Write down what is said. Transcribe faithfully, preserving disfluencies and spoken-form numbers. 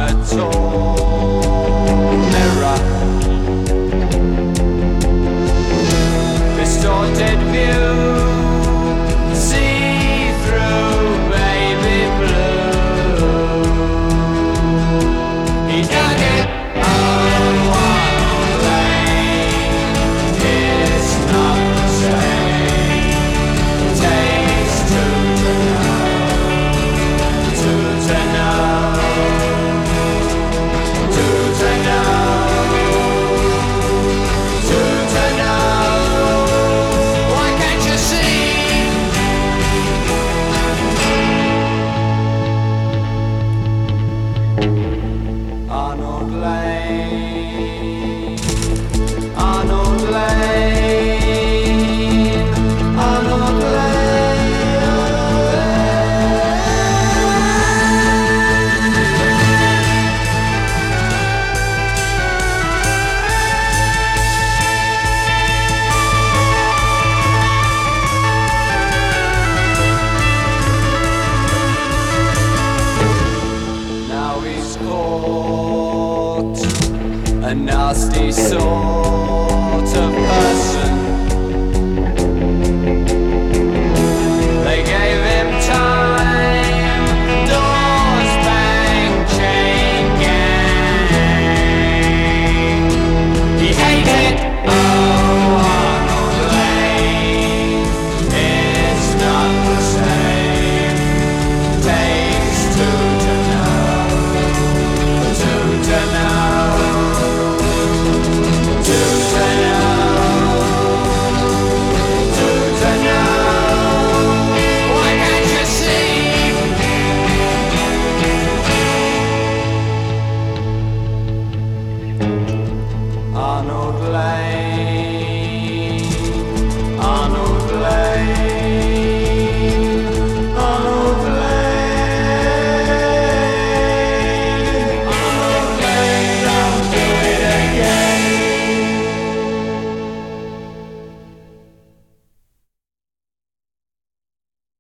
a tall mirror, distorted view, see through baby blue. He dug it on one lane, it's not the same. Takes two to know, two to know, two to know, two to know. Why can't you see? Arnold Lane, Arnold Lane, Arnold Lane, Arnold Lane. Now he's caught a nasty sort of person.